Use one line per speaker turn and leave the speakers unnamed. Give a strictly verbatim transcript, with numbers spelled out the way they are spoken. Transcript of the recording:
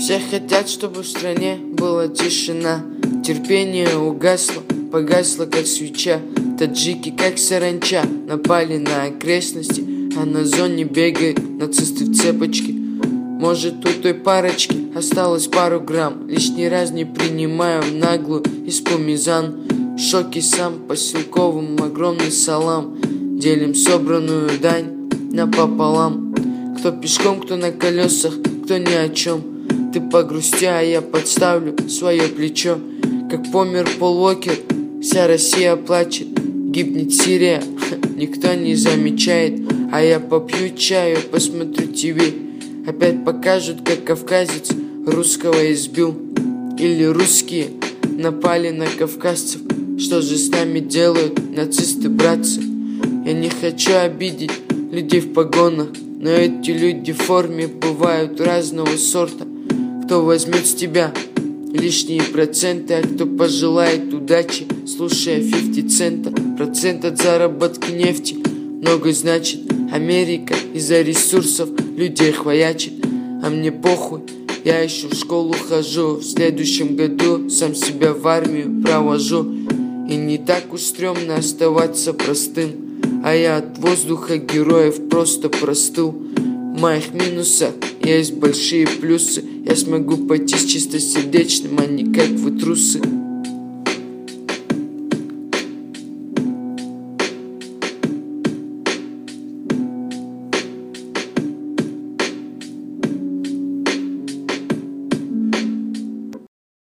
Все хотят, чтобы в стране была тишина. Терпение угасло, погасло как свеча. Таджики как саранча напали на окрестности, а на зоне бегают нацисты в цепочке. Может, у той парочки осталось пару грамм. Лишний раз не принимаю наглую испомизан. В шоке сам поселковым огромный салам. Делим собранную дань напополам. Кто пешком, кто на колесах, кто ни о чем. Ты погрусти, а я подставлю свое плечо. Как помер Пол Уокер, вся Россия плачет. Гибнет Сирия, никто не замечает. А я попью чаю, посмотрю ТВ. Опять покажут, как кавказец русского избил. Или русские напали на кавказцев. Что же с нами делают нацисты, братцы? Я не хочу обидеть людей в погонах, но эти люди в форме бывают разного сорта. Кто возьмет с тебя лишние проценты, а кто пожелает удачи, слушая пятьдесят центов. Процент от заработки нефти много значит. Америка из-за ресурсов людей хвоячит. А мне похуй, я еще в школу хожу. В следующем году сам себя в армию провожу. И не так уж стрёмно оставаться простым. А я от воздуха героев просто простыл. В моих минусах есть большие плюсы. Я смогу пойти с чистосердечным, а не как вы трусы.